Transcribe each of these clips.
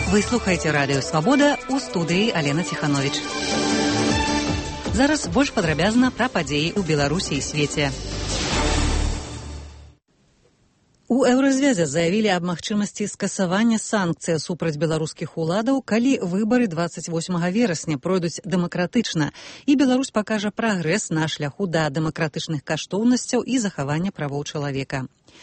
Вы слухаеце радыё «Свабода», у студыі Алена Ціхановіч. Зараз больш падрабязна пра падзеі ў Беларусі і свеце. У Еўразвязе заявілі аб магчымасці скасавання санкцый супраць беларускіх уладаў, калі выбары 28 верасня пройдуць дэмакратычна, і Беларусь пакажа прагрэс на шляху да дэмакратычных каштоўнасцяў і захавання правоў чалавека.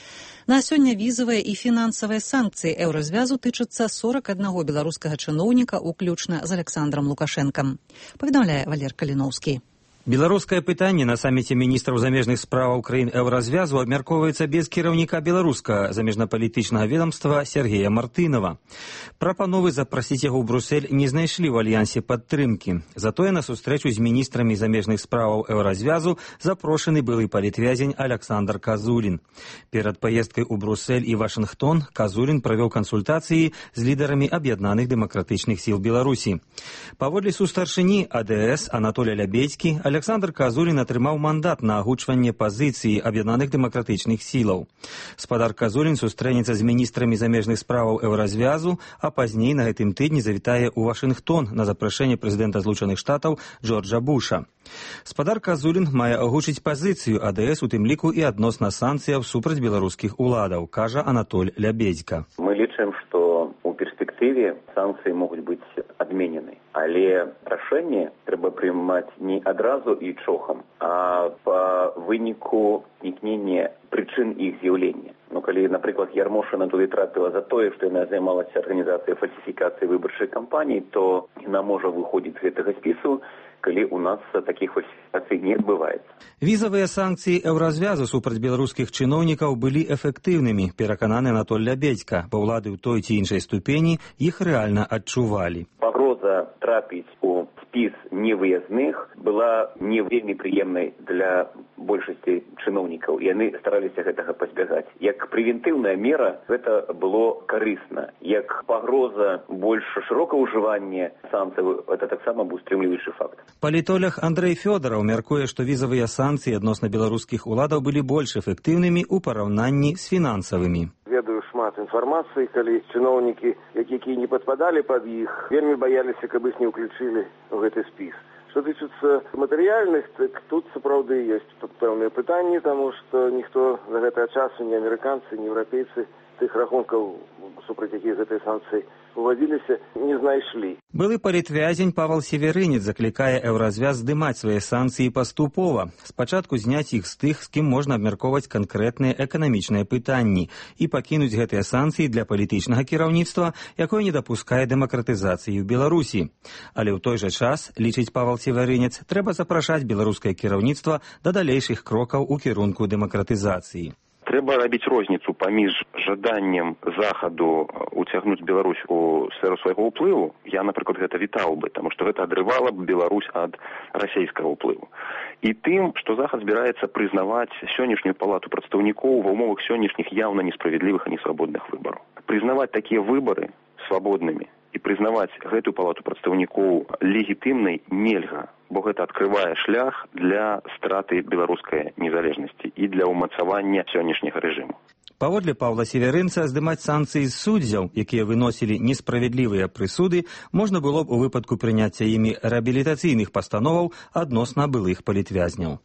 На сёння візавыя і фінансавыя санкцыі Еўразвязу тычацца 41 беларускага чыноўніка, уключна з Александром Лукашэнкам. Паведамляе Валер Каліноўскі. Беларускае пытанне на саміце міністраў замежных справаў краін Еўразвязу абмяркоўваецца без кіраўніка беларускага замежнапалітычнага ведомства Сергея Мартынова. Прапановы запрасіць яго ў Брюссель не знайшлі ў альянсе падтрымкі. Затое на сустрэчу з міністрамі замежных справаў Еўразвязу запрошаны былы палітвязень Александр Казулін. Перад паездкай у Брюссель і Вашынгтон Казулін правёў кансультацыі з лідарамі аб'яднаных дэмакратычных сіл Беларусі. Паводле сустаршыні АДС Анатолія Лябедзькі, Александр Казулін атрымаў мандат на агучванне пазіцыі аб'яднаных дэмакратычных сілаў. Спадар Казулін сустрэнецца з міністрамі замежных справаў Еўразвязу, а пазней на гэтым тыдні завітае ў Вашынгтон на запрашэнне прэзідэнта Злучаных Штатаў Джорджа Буша. Спадар Казулін мае агучыць пазіцыю АДС, у тым ліку і адносна санкцыяў супраць беларускіх уладаў, кажа Анатоль Лябедзька. Мы лічым, што ў перспектыве санкцыі могуць быць адменены, але рашэнне трэба прымаць не адразу і чохам, а па выніку знікнення прычын іх з'яўлення. Калі, напрыклад, Ярмошына туды трапіла за тое, што яна займалася арганізацыяй фальсіфікацыі выбарчай кампаніі, то яна можа выходзіць з гэтага спісу, калі у нас такіх фальсіфікацый не адбываецца. Візавыя санкцыі Еўразвязу супраць беларускіх чыноўнікаў былі эфектыўнымі, перакананы Анатоль Лябедзька, бо ўлады ў той ці іншай ступені іх рэальна адчувалі. Пагроза трапіць у спіс невыязных была не вельмі прыемнай для большасці чыноўнікаў. Яны стараліся гэтага пазбягаць. Як прэвентыўная мера гэта было карысна. Як пагроза больш шырокага ўжывання санкцый, гэта таксама быў стрымліваючы факт. Палітолог Андрэй Фёдараў мяркуе, што візавыя санкцыі адносна беларускіх уладаў былі больш эфектыўнымі ў параўнанні з фінансавымі. Ведаю шмат інфармацыі, калі чыноўнікі, якія не падпадалі пад іх, вельмі баяліся, каб іх не ўключылі ў гэты спіс. Што тычыцца матэрыяльных, так тут сапраўды ёсць пэўныя пытанні, таму што ніхто за гэтага часу, ні амерыканцы, ні еўрапейцы тых рахункаў, супраць якіх гэтыя санкцыі увадзіліся, не знайшлі. Былы палітвязень Павал Северынец заклікае Еўразвяз здымаць свае санкцыі паступова. Спачатку зняць іх з тых, з кім можна абмяркоўваць канкрэтныя эканамічныя пытанні, і пакінуць гэтыя санкцыі для палітычнага кіраўніцтва, якое не дапускае дэмакратызацыі ў Беларусі. Але ў той жа час, лічыць Павал Северынец, трэба запрашаць беларускае кіраўніцтва да далейшых крокаў у кірунку дэмакратызацыі. Трэба рабіць розніцу паміж жаданнем захаду уцягнуць Беларусь у сферу свайго ўплыву. Я, напрыклад, гэта вітаў бы, таму што гэта адрывала б Беларусь ад расійскага ўплыву. І тым, што захад збіраецца прызнаваць сённяшнюю палату прадстаўнікоў ва ўмовах сённяшніх яўна несправядлівых і несвабодных выбараў. Прызнаваць такія выбары свабоднымі і прызнаваць гэтую палату прадстаўнікоў легітымнай нельга, бо гэта адкрывае шлях для страты беларускай незалежнасці і для ўмацавання сённяшняга рэжыму. Паводле Павла Северынца, здымаць санкцыі з суддзяў, якія выносілі несправядлівыя прысуды, можна было б у выпадку прыняцця імі рэабілітацыйных пастановаў адносна былых палітвязняў.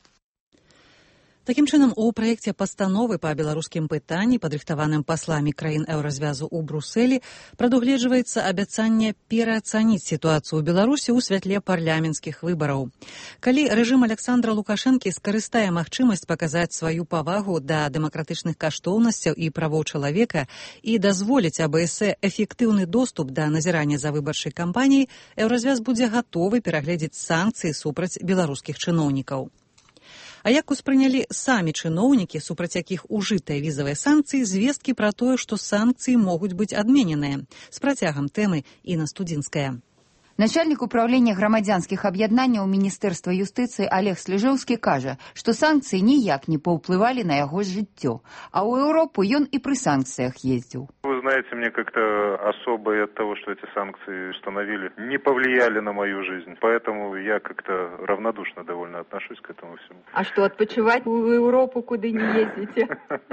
Такім чынам, у праекце пастановы па беларускім пытанні, падрыхтаваным пасламі краін Еўразвязу ў Брюсселі, прадугледжваецца абяцанне пераацаніць сітуацыю ў Беларусі ў святле парламенцкіх выбараў. Калі рэжым Александра Лукашэнкі скарыстае магчымасць паказаць сваю павагу да дэмакратычных каштоўнасцяў і правоў чалавека і дазволіць АБС эфектыўны доступ да назірання за выбарчай кампаніяй, Еўразвяз будзе гатовы перагледзець санкцыі супраць беларускіх чыноўнікаў. А як успрынялі самі чыноўнікі, супраць якіх ужытыя візавыя санкцыі, звесткі пра тое, што санкцыі могуць быць адмененыя? З працягам тэмы Інна Студзінская. Начальник управления грамадзянскіх аб'яднанняў Міністэрства юстыцыі Олег Сліжэўскі кажа, што санкцыі ніяк не паўплывалі на яго жыццё, а ў Еўропу ён і пры санкцыях ездзіў. Вы знаете, мне как-то особо от того, что эти санкции установили, не повлияли на мою жизнь. Поэтому я как-то равнодушно довольно отношусь к этому всему. А что, отпочивать в Европу куда не ездите?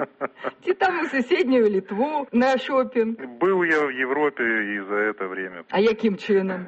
Ти там в соседнюю Литву на шопинг. Был я в Европе и за это время. А яким чином?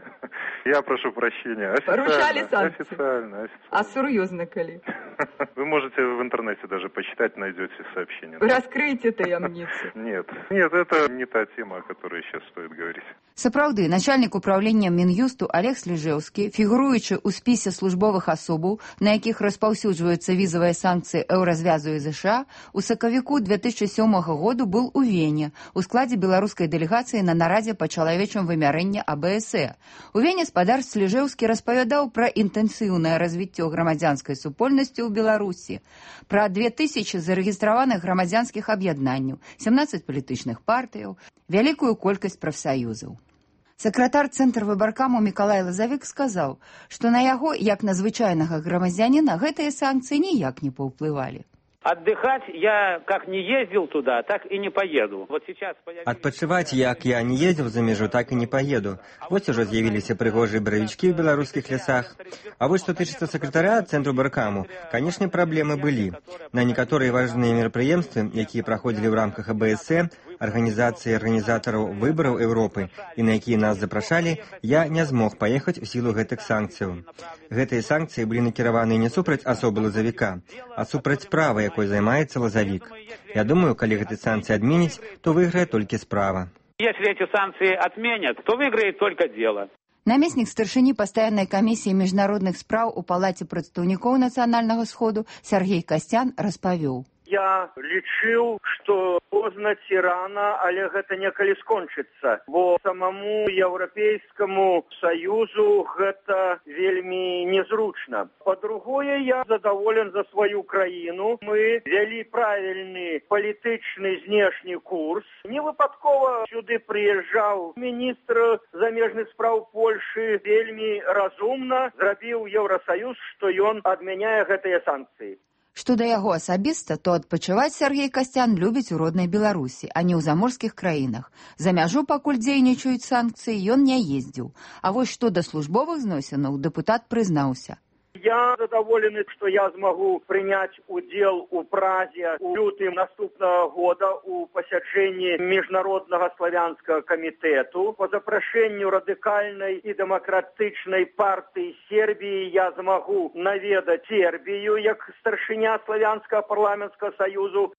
Я прошу прощения. Порушали санкции? Официально. А серьезно, коли? Вы можете в интернете даже почитать, найдете сообщения. Раскройте таямницу. Нет, это не та тема, о которой сейчас стоит говорить. Сапраўды, начальнік управління Мін'юсту Олег Сліжэўскі, фігуруючи у спісе службових асобаў, на яких розповсюджуються візові санкції Еўразвязу і США, у сакавіку 2007 году був у Вене у складі беларускай дэлегацыі на нарадзе па чалавечым вымярэнні АБСЭ. У Вене спадар Сліжэўскі распавядаў пра інтэнсіўнае развіццё грамадзянскай супольнасці ў Беларусі, пра 2000 зарэгістраваных грамадзянскіх аб'яднанняў, 17 палітычных партыяў, вялікую колькасць прафсаюзаў. Сакратар Цэнтр выбаркаму Мікалай Лазавік сказаў, што на яго, як на звычайнага грамадзяніна, гэтыя санкцыі ніяк не паўплывалі. Отдыхать я как не ездил туда, так и не поеду. Вот сейчас Адпачываць, як я не ездил за межу, так и не поеду. Вот уже з'явіліся прыгожыя баравічкі ў беларускіх лясах. А вот что тычыцца сакратаря Цэнтру Баркаму, конечно, праблемы былі. На некаторыя важныя мерапрыемствы, якія праходзілі ў рамках АБСЭ, арганізацыі арганізатараў выбараў Европы, і на якія нас запрашалі, я не змог паехаць у сілу гэтых санкцыяў. Гэтыя санкцыі былі накіраваны не супраць асобы лазавіка, а супраць права, якой займаецца лазавік. Я думаю, калі гэты санкцыі адменіць, то выйграе толькі справа. Если эти санкции отменят, то выиграет только дело. Намеснік старшыні пастаяннай камісіі міжнародных спраў у палаце прадстаўнікоў нацыянальнага сходу Сергей Касцян распавёў. Я лічыў, што позна ці рана, але гэта некалі скончыцца, бо самому Еўрапейскаму Саюзу гэта вельмі незручна. Па-другое, я задаволен за сваю краіну. Мы вялі правільны палітычны знешні курс. Не выпадкова сюды прыязджаў міністр замежных спраў Польшы, вельмі разумна зрабіў Еўрасаюз, што ён адмяняе гэтыя санкцыі. Што да яго асабіста, то адпачываць Сергей Касцян любіць у роднай Беларусі, а не ў заморскіх краінах. За мяжу, пакуль дзейнічаюць санкцыі, ён не ездзіў. А вось што да службовых зносінаў дэпутат прызнаўся. Я задаволены, што я змагу прыняць удзел у Празе у лютым наступнага года у пасяджэнні міжнароднага славянскага камітэту. Па запрашэнню радыкальнай і дэмакратычнай партыі Сербіі я змагу наведаць Сербію як старшыня славянскага парламенцкага саюзу.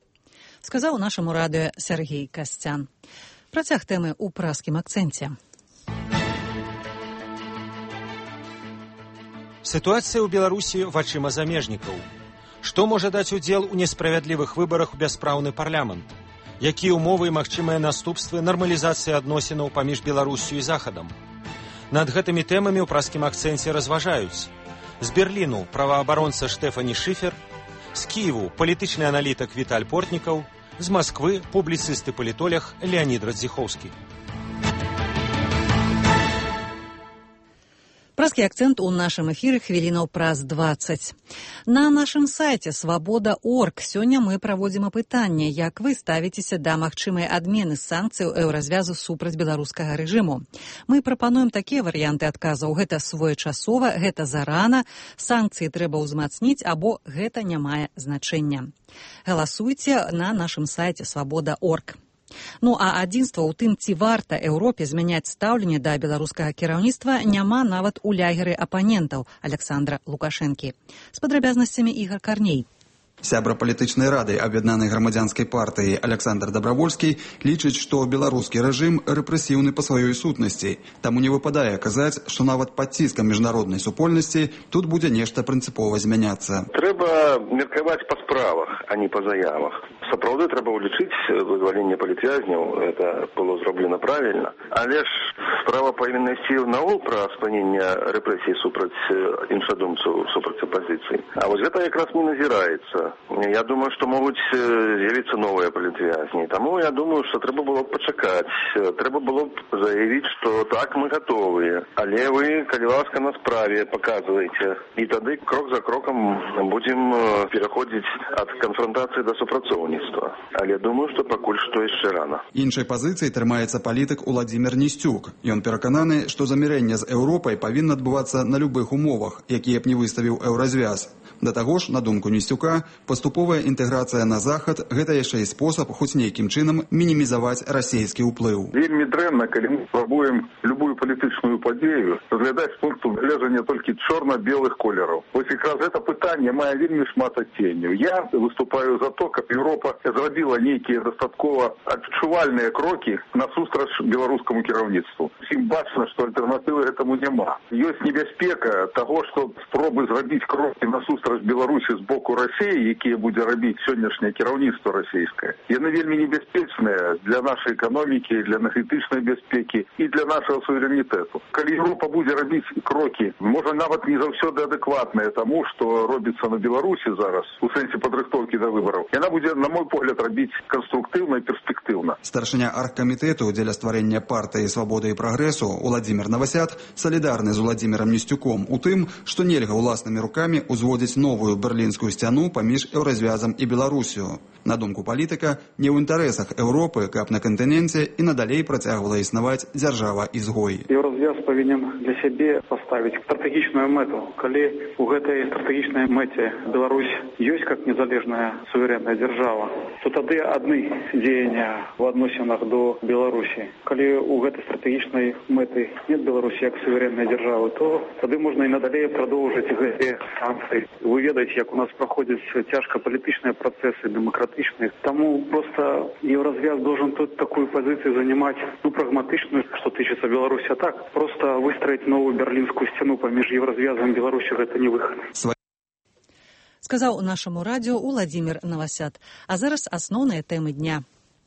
Сказаў нашаму радыё Сергей Касцян. Працяг тэмы ў праскім акцэнце. Сітуацыя ў Беларусі вачыма замежнікаў. Што можа даць удзел у несправядлівых выбарах у бяспраўны парламент? Якія ўмовы і магчымыя наступствы нармалізацыі адносінаў паміж Беларусю і Захадам? Над гэтымі тэмамі ў праскім акцэнце разважаюць. З Берліну праваабаронца Штэфані Шыфер, з Кіеву палітычны аналітык Віталь Портнікаў, з Масквы публіцыст і палітолог Леанід Радзіхоўскі. Праскі акцэнт у нашым эфіры хвілінаў праз 20. На нашым сайце «Свабода.орг» сёння мы праводзім апытанне, як вы ставіцеся да магчымай адмены санкцыяў еўразвязу супраць беларускага рэжыму. Мы прапануем такія варыянты адказаў. Гэта своечасова, гэта зарана, санкцыі трэба ўзмацніць або гэта не мае значэння. Галасуйце на нашым сайце «Свабода.орг». Ну а адзінства ў тым, ці варта Еўропе змяняць стаўленне да беларускага кіраўніцтва, няма нават у лягеры апанентаў Александра Лукашэнкі. З падрабязнасцямі Ігар Карней. Сябра палітычнай рады аб'яднанай грамадзянскай партыі Александр Дабравольскі лічыць, што беларускі рэжым рэпрэсіўны па сваёй сутнасці. Таму не выпадае казаць, што нават пад ціскам міжнароднай супольнасці тут будзе нешта прынцыпова змяняцца. Трэба меркаваць па справах, а не па заявах. Сапраўды трэба ўлічыць вызваленне палітвязняў, гэта было зроблена правільна. Але ж Справа павінна ісці наогул пра спыненне рэпрэсій супраць іншадумцаў, супраць апазіцыі. А вось гэта якраз не назіраецца. Я думаю, што могуць з'явіцца новыя палітвязні. Таму я думаю, што трэба было б пачакаць. Трэба было б заявіць, што так, мы гатовыя. Але вы, калі ласка, на справе паказваеце. І тады крок за крокам будзем пераходзіць ад канфронтацыі да супрацоўніцтва. Але думаю, што пакуль што яшчэ рана. Іншай пазіцыі трымаецца палітык Уладзімір Ністюк. Ён перакананы, што замірэнне з Еўропай павінна адбывацца на любых умовах, якія б не выставіў Еўразвяз. Да таго ж, на думку Ністюка, паступовая інтэграцыя на захад – гэта яшчэ і спосаб хоць нейкім чынам мінімізаваць расійскі ўплыў. Вельмі дрэнна, калі мы спрабуем любую палітычную падзею разглядаць з пункту гледжання толькі чорна-белых колераў. Вось якраз гэта пытанне мае вельмі шмат адценняў. Я выступаю за то, каб Еўропа зрабіла нейкія дастаткова адчувальныя крокі насустрач беларускаму кіраўніцтву. Усім бачна, што альтэрнатывы гэтаму няма. Ёсць небяспека таго, што спробы зрабіць крокі насустрач Беларусі з боку Расіі, якія будзе рабіць сённяшняе кіраўніцтва расійскае. Яны вельмі небяспечныя для нашай эканомікі, для энергетычнай бяспекі і для нашага суверэнітэту. Калі Еўропа будзе рабіць крокі, можа нават не заўсёды адэкватныя таму, што робіцца на Беларусі зараз у сэнсе падрыхтоўкі да выбараў, яна будзе, на мой погляд, рабіць канструктыўна і перспектыўна. Старшыня аргкамітэту дзеля стварэння партыі «Свабоды і прагрэсу» Уладзімір Навасяд салідарны з Уладзімірам Ністюком у тым, што нельга ўласнымі рукамі ўзводзіць новую берлінскую сцяну паміж Еўразвязам і Беларусію. На думку палітыка, не ў інтарэсах Еўропы, каб на кантыненце і надалей працягвала існаваць дзяржава-ізгой. Еўразвяз павінен для сябе паставіць стратэгічную мэту. Калі ў гэтай стратэгічнай мэце Беларусь ёсць як незалежная суверэнная дзяржава, то тады адны дзеяння в адносінах до Беларусі. Калі ў гэтай стратэгічнай мэты нет Беларусі як суверэннай дзяржавы, то тады можна і надалей прадоўжыць гэтыя санкцыі. Вы ведаеце, як у нас праходзяць цяжка палітычныя працэсы, дэмакратычныя. Таму просто Еўразвяз должен тут такую позицию занимать, прагматычную, что тычыцца Беларуси. А так, просто выстроить новую берлинскую стену паміж Еўразвязам і Беларусью — гэта не выход. Сказаў нашаму радіо Уладзімір Навасяд. А зараз асноўныя тэмы дня.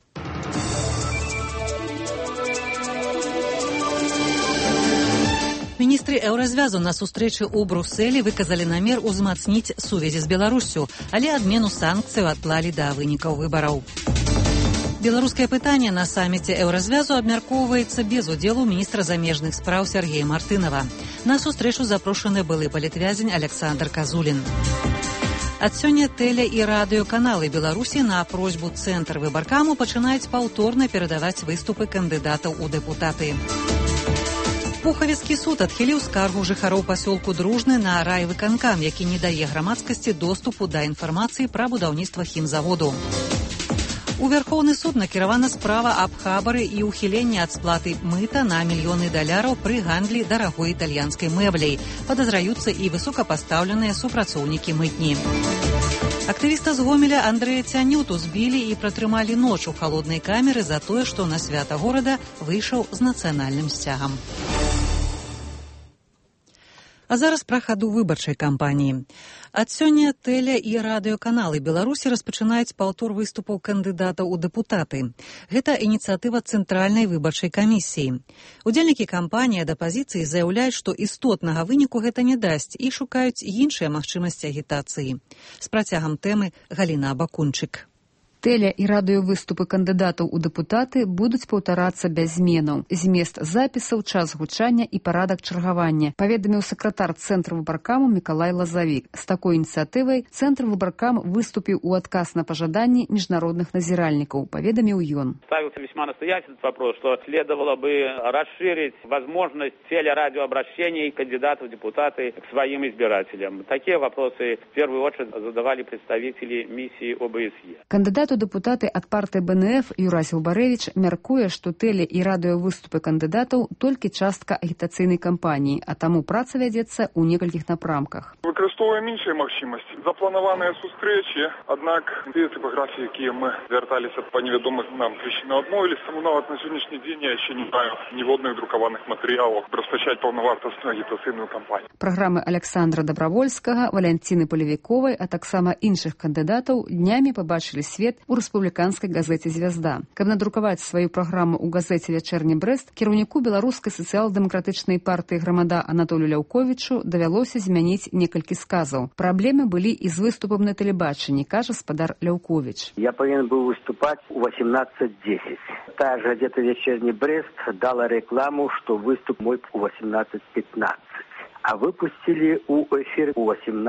Міністры Еўразвязу на сустрэчы ў Брусэлі выказалі намер узмацніць сувязі з Беларуссю, але адмену санкцыяў адклалі да вынікаў выбараў. Беларускае пытанне на саміце Еўразвязу абмяркоўваецца без удзелу міністра замежных спраў Сергея Мартынова. На сустрэчу запрошаны былы палітвязень Александр Казулін. Ад сёння тэле- і радыёканалы Беларусі на просьбу Цэнтр выбаркаму пачынаюць паўторна перадаваць выступы кандыдатаў у дэпутаты. Пухавіцкі суд адхіліў скаргу жыхароў пасёлку Дружны на райвыканкам, які не дае грамадскасці доступу да інфармацыі пра будаўніцтва хімзаводу. У Вярхоўны суд накіравана справа аб хабары і ўхіленні ад сплаты мыта на мільёны даляраў пры гандлі дарагой італьянскай мэбляй. Падазраюцца і высокапастаўленыя супрацоўнікі мытні. Актывіста з Гомеля Андрэя Цянюту збілі і пратрымалі ноч у халоднай камеры за тое, што на свята горада выйшаў з нацыянальным сцягам. А зараз пра хаду выбарчай кампаніі. Ад сёння тэле- і радыёканалы Беларусі распачынаюць паўтор выступаў кандыдатаў у дэпутаты. Гэта ініцыятыва Цэнтральнай выбарчай камісіі. Удзельнікі кампаніі ад апазіцыі заяўляюць, што істотнага выніку гэта не дасць і шукаюць іншыя магчымасці агітацыі. З працягам тэмы Галіна Абакунчык. Тэле- і радыёвыступы кандыдатаў у дэпутаты будуць паўтарацца без зменаў. Змест запісаў, час гучання і парадак чаргавання, паведаміў сакратар Цэнтра выбаркаму Мікалай Лазавік. З такой ініцыятывай Цэнтр выбаркам выступіў у адказ на пажаданні міжнародных назіральнікаў, паведаміў ён. Ставился весьма настоятельный вопрос, что следовало бы расширить возможность телерадиообращений кандидатов в депутаты к своим избирателям. Такие вопросы в первую очередь задавали представители миссии ОБСЕ. Кандидат у дэпутаты ад партыі БНФ Юрась Губарэвіч мяркуе, што тэле- і радыёвыступы кандыдатаў толькі частка агітацыйнай кампаніі, а таму праца вядзецца ў некалькіх напрамках. Выкарыстоўваем іншыя магчымасці. Запланаваныя сустрэчы, аднак тыя тыпаграфіі, якія мы звярталіся па невядомых нам прычынах, адмовіліся, таму нават на сённяшні дзень я яшчэ не маю ніводных друкаваных матэрыялаў распачаць паўнавартасную агітацыйную кампанію. Праграмы Александра Дабравольскага, Валянціны Палевіковай, а таксама іншых кандыдатаў днямі пабачылі свет у рэспубліканскай газеце «Звязда». Каб надрукаваць сваю праграму ў газеце «Вячэрні Брэст», кіраўніку беларускай сацыял-дэмакратычнай партыі «Грамада» Анатолію Ляўковічу давялося змяніць некалькі сказаў. Праблемы былі і з выступам на тэлебачанні, кажа спадар Ляўковіч. Я павінен быў выступаць у 18:10. Тая ж газета «Вечерний Брест» дала рекламу, что выступ мой у 18:15. А выпустили у эфир у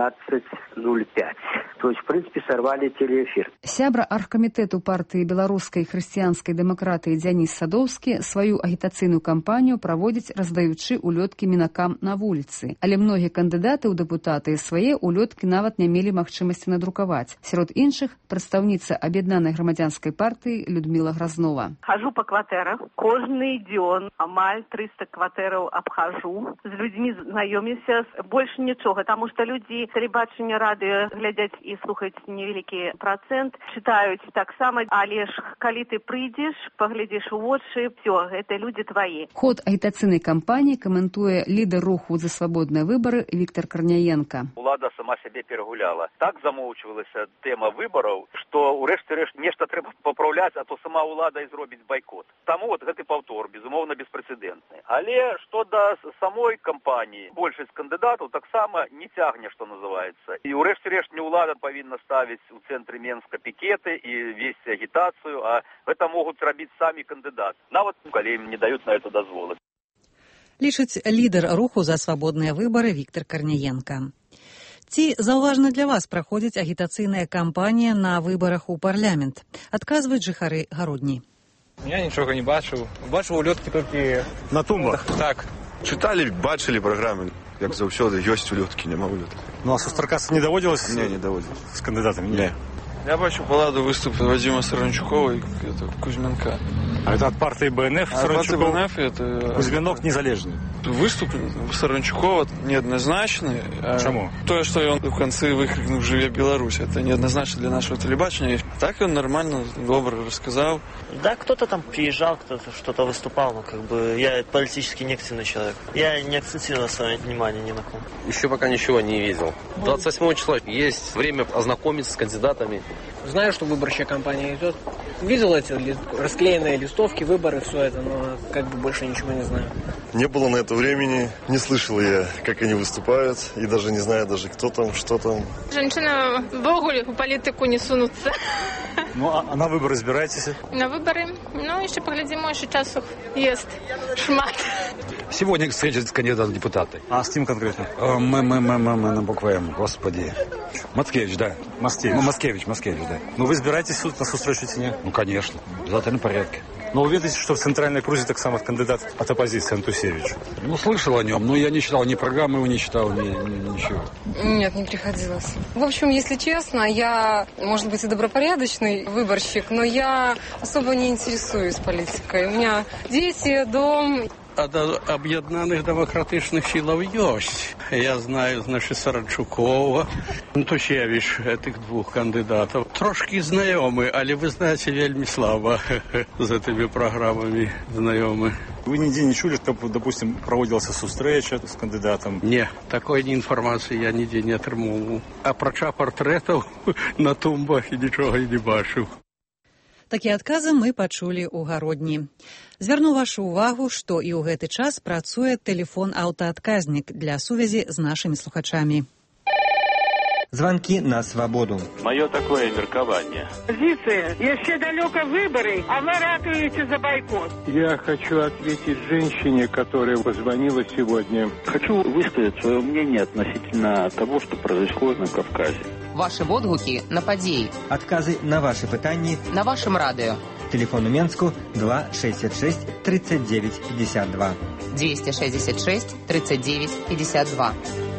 18:05. То есть, в принципе, сорвали телеэфир. Сябра аргкамітэту партыі беларускай хрысціянскай дэмакратыі Дзяніс Садоўскі сваю агітацыйную кампанію праводзіць, раздаючы улёткі мінакам на вуліцы. Але многія кандыдаты ў дэпутаты свае улёткі нават не мелі магчымасці надрукаваць. Сярод іншых прадстаўніца аб'яднанай грамадзянскай партыі Людміла Гразнова. Хожу по кватэрах. Кожны дзён амаль 300 кватэраў абхожу. З людзьмі знаёмімся. Больш нічога, таму што людзі тэлебачання, радыё глядзяць і слухаць невялікі працэнт, чытаюць таксама, але ж калі ты прыйдзеш, паглядзіш у вочы, всё, гэта людзі твае. Ход агітацыйнай кампаніі каментуе лідар руху за свабодныя выбары Віктор Карняенка. Улада сама сябе перагуляла. Так замоўчвалася тэма выбараў, што ўрэшце рэшт нешта трэба папраўляць, а то сама ўлада і зробіць байкот. Таму вот гэты паўтор, безумоўна, беспрэцэдэнтны. Але што да самой кампаніі, большасць кандыдатаў таксама не цягне, што называецца. І ўрэшце рэшт не ўлада павінна ставіць у цэнтры Менска пікеты і весці агітацыю, а гэта могуць рабіць самі кандыдаты, нават калі ім не даюць на это дазволы. Лічыць лідар руху за свабодныя выбары Віктор Карняенка. Ці заўважна для вас праходзіць агітацыйная кампанія на выбарах у парламент? Адказваюць жыхары Гародні. Я нічога не бачыў. Бачыў улёткі толькі на тумбах. Так. Чыталі, бачылі праграмы. Як заўсёды, ёсць улёткі, няма улётак. Ну, а сустракацца не даводзілася? Не, не даводзілася. З кандыдатамі? Не. Я бачу балладу выступ Вадима Саранчукова и Кузьменка. А это от партии БНФ? Саранчуков? От партии БНФ это... Кузьменок незалежный. Выступ Саранчукова неоднозначный. Почему? То, что он в конце выкрикнул «Живе Беларусь», это неоднозначно для нашего телебачения. Так он нормально, добро рассказал. Да, кто-то там приезжал, кто-то что-то выступал, но как бы я политически неактивный человек. Я не акцентирую свое внимание ни на ком. Еще пока ничего не видел. 28 числа есть время ознакомиться с кандидатами. Знаю, что выборчая кампания идет. Видел эти расклеенные листовки, выборы, все это, но как бы больше ничего не знаю. Не было на это времени, не слышал я, как они выступают, и даже не знаю, даже кто там, что там. Женщина в огуле в политику не сунутся. Ну, а на выборы збираетесь? На выборы? Ну, еще поглядим, еще часов есть шмат. Сегодня встреча с кандидатом в депутаты. А с кем конкретно? На букву М, господи. Мацкевич, да. Маскевич, да. Ну, вы избираетесь тут на встречу ціні? Ну, конечно, в обязательном порядке. Но вы видите, что в центральной крузе так само кандидат от оппозиции Антусевич? Ну, слышал о нем, но я не читал ни программы его, не читал, ничего. Нет, не приходилось. В общем, если честно, я, может быть, и добропорядочный выборщик, но я особо не интересуюсь политикой. У меня дети, дом. Ад аб'яднаних демократичних сил есть. Я знаю, значит, Саранчукова, Антусевич, этих двух кандидатов. Трошки знайомі, але ви знаєте, вельми слабо з этими программами знайомі. Вы нигде не чули, что, допустим, проводилась встреча с кандидатом? Не, такой информации я нигде не отримував. А проча портретов на тумбах и ничего не бачив. Такія адказы мы пачулі ў Гародні. Звярну вашу ўвагу, што і ў гэты час працуе тэлефон-аўтаадказнік для сувязі з нашымі слухачамі. Звонки на свободу. Мое такое меркование. Позиция. Еще далеко выборы, а вы ратуете за бойкот. Я хочу ответить женщине, которая позвонила сегодня. Хочу высказать свое мнение относительно того, что происходит на Кавказе. Ваши водгуки на подеи. Отказы на ваши пытания. На вашем радио. Телефон у Менску 266 39 52. 266 39 52.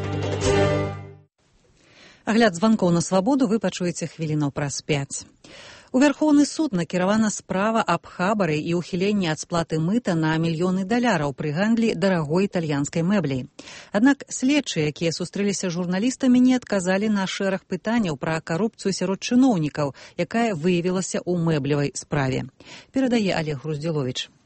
Агляд званкоў на свабоду вы пачуеце хвілінаў праз 5. У Вярхоўны суд накіравана справа аб хабары і ўхіленні ад сплаты мыта на мільёны даляраў пры гандлі дарагой італьянскай мэбляй. Аднак следчыя, якія сустрэліся з журналістамі, не адказалі на шэраг пытанняў пра карупцыю сярод чыноўнікаў, якая выявілася ў мэблевай справе. Перадае Олег Груздзіловіч.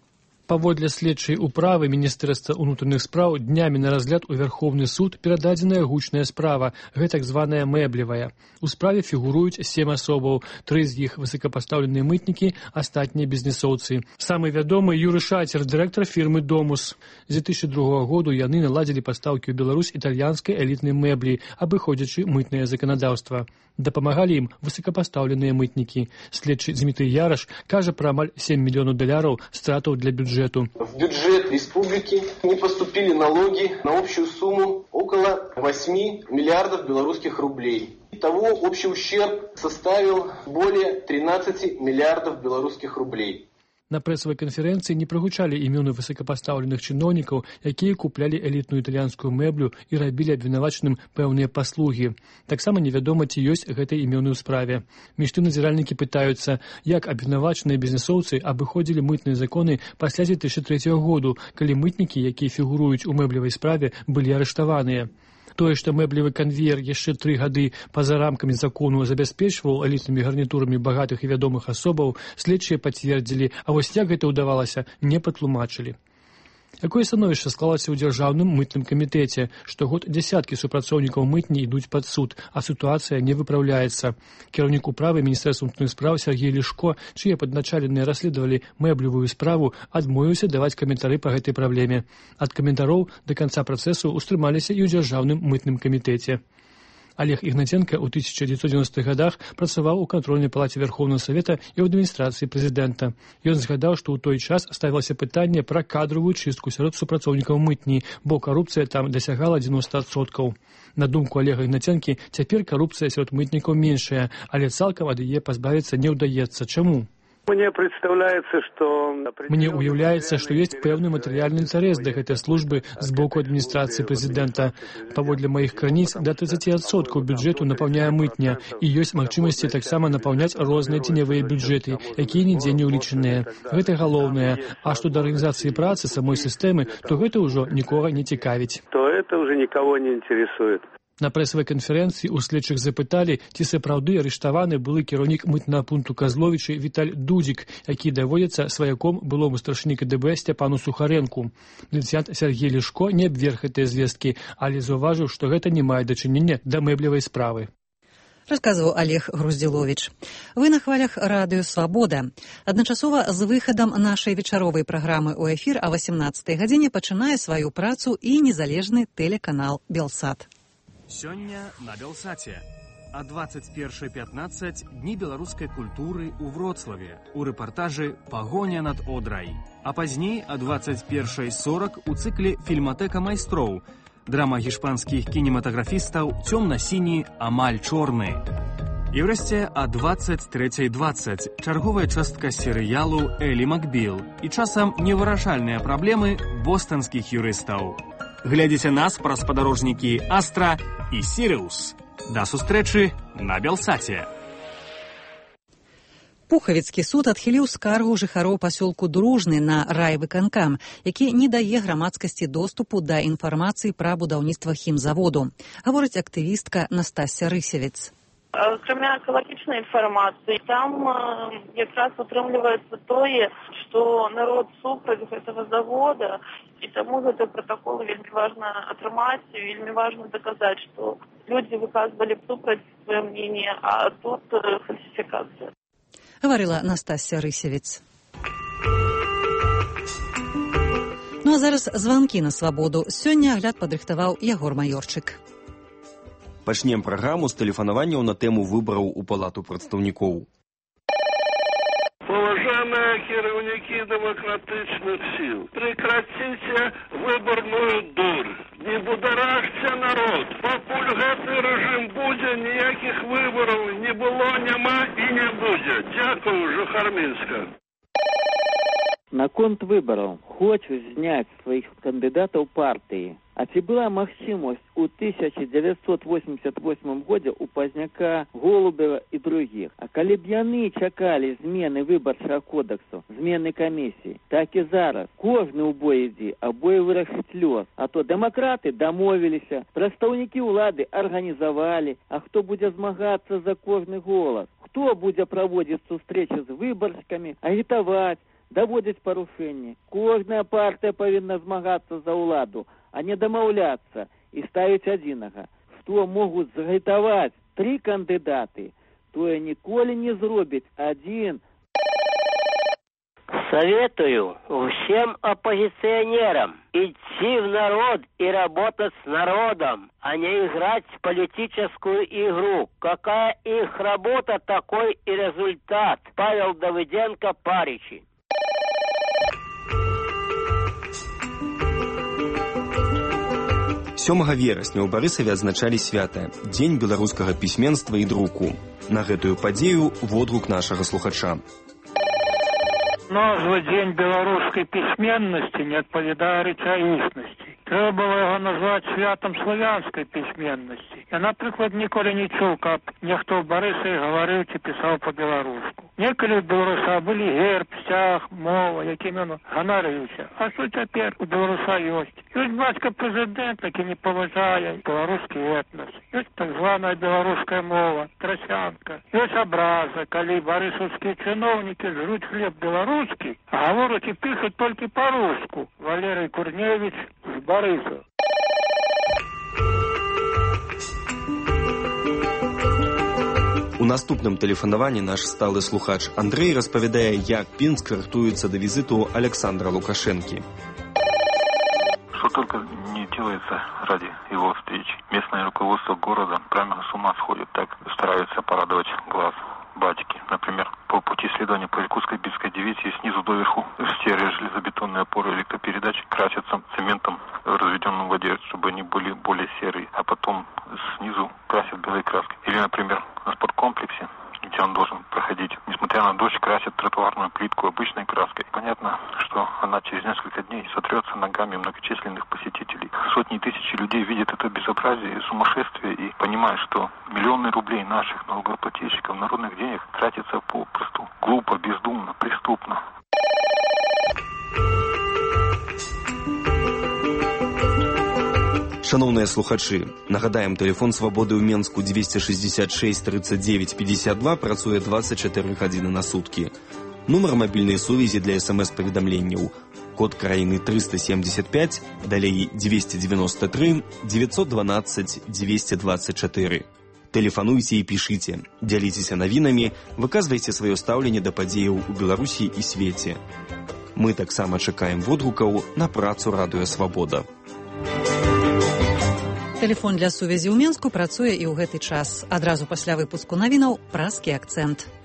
Паводле следчай управы Міністэрства ўнутраных спраў днямі на разгляд у Верховны суд перададзеная гучная справа, гэтак званая мэблевая. У справе фігуруюць 7 асобаў, 3 з іх высокапастаўленыя мытнікі, астатнія бізнесоўцы. Самы вядомы Юры Шацер, дырэктар фірмы «Домус». З 2002 году яны наладзілі пастаўкі ў Беларусь італьянскай элітнай мэблі, абыходзячы мытнае заканадаўства. Дапамагалі ім высокапастаўленыя мытнікі. Следчы Дмітрий Яраш кажа пра амаль $7 мільёнаў стратаў для бюджету. В бюджет республики не поступили налоги на общую сумму около 8 миллиардов белорусских рублей. Итого общий ущерб составил более 13 миллиардов белорусских рублей. На прэсавай канферэнцыі не прагучалі імёны высокапастаўленых чыноўнікаў, якія куплялі элітную італьянскую мэблю і рабілі абвінавачаным пэўныя паслугі. Таксама невядома, ці ёсць гэтыя імёны ў справе. Між тым назіральнікі пытаюцца, як абвінавачаныя бізнесоўцы абыходзілі мытныя законы пасля 2003 году, калі мытнікі, якія фігуруюць у мэблевай справе, былі арыштаваныя. Тое, што мэблевы канвеер яшчэ 3 гады па-за рамкамі закону забяспечваў элітнымі гарнітурамі багатых і вядомых асобаў, следчыя пацвердзілі, а вось як гэта ўдавалася, не патлумачылі. Якое становішча склалася ў дзяржаўным мытным камітэце? Штогод дзясяткі супрацоўнікаў мытні ідуць пад суд, а сітуацыя не выпраўляецца. Кіраўнік управы Міністэрства ўнутраных спраў Сергей Лішко, чые падначаленыя расследавалі мэблевую справу, адмовіўся даваць каментары па гэтай праблеме. Ад каментароў да канца працэсу ўстрымаліся і ў дзяржаўным мытным камітэце. Олег Ігнаценка ў 1990-х годах працаваў у кантрольнай палаце Верховного Совета і ў адміністрацыі прэзідэнта. Ён згадаў, што ў той час ставілася пытанне пра кадровую чыстку сярод супрацоўнікаў мытні, бо карупцыя там дасягала 90%. На думку Олега Ігнаценкі, цяпер карупцыя сярод мытнікаў меншая, але цалкам ад яе пазбавіцца не ўдаецца. Чаму? Мне уяўляецца, што ёсць пэўны матэрыяльны інтарэс да гэтай службы з боку адміністрацыі прэзідэнта. Паводле маіх крыніц, да 30% бюджэту напаўняе мытня, і ёсць магчымасці таксама напаўняць розныя ценявыя бюджэты, якія нідзе не ўлічаныя. Гэта галоўнае. А што да арганізацыі працы самой сістэмы, то гэта ўжо нікога не цікавіць. То это уже никого не интересует. На прэсавай канферэнцыі ў следчых запыталі, ці сапраўды арыштаваны былы кіраўнік мытнага пункту Казловічы Віталь Дудзік, які даводзіцца сваяком былому старшыні КДБ Сцяпану Сухарэнку. Лейтенант Сергей Лішко не абверг гэтыя звесткі, але заўважыў, што гэта не мае дачынення да мэблевай справы. Расказваў Олег Груздзіловіч. Вы на хвалях радыё «Свабода». Адначасова з выхадам нашай вечаровай праграмы ў эфір а 18 гадзіне пачынае сваю працу і незалежны тэлеканал «Белсат». Сёння на Белсаце. О 21:15 Дні беларускай культуры ў Вроцлаве. У рэпартажы «Пагоня над Одрай». А пазней о 21:40 у цыкле «Фільматэка майстроў». Драма гішпанскіх кінематаграфістаў «Цёмна-сіні, амаль чорны». І ўрэшце о 23:20 чарговая частка серыялу «Элі Макбіл» і часам невырашальныя праблемы бостанскіх юрыстаў. Глядзіце нас праз спадарожнікі «Астра» і «Сіриус». Да сустрэчы на Белсаце. Пухавіцкі суд адхіліў скаргу жыхароў пасёлку Дружны на райвыканкам, які не дае грамадскасці доступу да інфармацыі пра будаўніцтва хімзаводу, гаворыць актывістка Настасья Рысевец. Акрамя экалагічнай інфармацыі, там якраз утрымліваецца тое, што народ супраць гэтага завода, і таму гэты протакол вельмі важна атрымаць, вельмі важна даказаць, што людзі выказвалі супраць сваё мнение, а тут фальсификация. Гаварыла Настасья Рысевец. Ну а зараз званкі на свабоду. Сёння агляд падрыхтаваў Ягор Маёрчык. Пачнем праграму з тэлефанаванняў на тэму выбараў у палату прадстаўнікоў. Уважаемые кіраўнікі демократычных сил, прекратите выборную дурь. Не бударажьте народ. Пакуль гэты рэжым будзе, ніякіх выбораў не было, няма і не будзе. Дякую, Жухармінска. Наконт выбораў хочу зняць сваіх кандыдатаў партыі. А ці была магчымасць у 1988 годзе у Пазняка, Голубева і другіх? А калі б яны чакалі змены выбарчага кодексу, змены камісіі, так і зараз кожны ў бой ідзе, а бой вырашыць лёс. А то дэмакраты дамовіліся, прадстаўнікі ўлады арганізавалі, а хто будзе змагацца за кожны голас? Хто будзе праводзіць сустрэчы з выбаршчыкамі, агітаваць, даводзіць парушэнні. Кожная партыя павінна змагацца за ўладу, а не дамаўляцца і ставіць адзінага. Што могуць згайтаваць 3 кандыдаты, тое ніколі не зробіць один. Советую всем оппозиционерам идти в народ и работать с народом, а не играть в политическую игру. Какая их работа, такой и результат. Павел Давыденко, Паричи. Сёмага верасня ў Барысаве адзначалі свята Дзень беларускага пісьменства і друку. На гэтую падзею водгук нашага слухача. Назва «День белорусской письменности» не отповедает рэчаіснасці. Трэба было яго назваць святам славянскай пісьменнасці. Я, напрыклад, ніколі не чуў, каб нехто ў Барысаве гаварыў ці пісаў па-беларуску. Некалі ў беларуса былі герб, сцяг, мова, якімі ён ганарыўся. А што цяпер у беларуса ёсць? Ёсць бацька-прэзідэнт, які не паважае беларускі этнас. Ёсць так званая беларуская мова, трасянка. Ёсць абраза, калі барысаўскія чыноўнікі жруць хлеб беларускі, а гавораць і пішуць толькі па-руску. Валерый Курневіч з Барысаў. У наступным тэлефанаванні наш сталы слухач Андрэй распавядае, як Пінск рыхтуецца да візіту Александра Лукашэнкі. Что только не делается ради его встречи. Местное руководство города прямо с ума сходит, так стараются порадовать глаз батьки. Например, по пути следования по Иркутской Битской дивизии снизу доверху все железобетонные опоры электропередач красятся цементом, разведенным в воде, чтобы они были более серые, а потом снизу красят белой краской. Или, например, на спорткомплексе, где он должен проходить, несмотря на дождь, красят тротуарную плитку обычной краской. Понятно, что она через несколько дней сотрется ногами многочисленных посетителей. Сотни тысяч людей видят это безобразие и сумасшествие и понимают, что миллионы рублей наших налогоплательщиков, народных денег тратятся попросту глупо, бездумно, преступно. Шановныя слухачы, нагадаем, тэлефон свабоды ў Менску 266 39 52 працуе 24 гадзіны на суткі. Нумар мабільнай сувязі для СМС-паведамленняў. Код краіны 375, далей 293 912 224. Тэлефануйце і пішыце, дзяліцеся навінамі, выказвайце сваё стаўленне да падзеяў у Беларусі і свеце. Мы таксама чакаем водгукаў на працу Радыё Свабода. Тэлефон для сувязі ў Менску працуе і ў гэты час. Адразу пасля выпуску навінаў празкі акцэнт.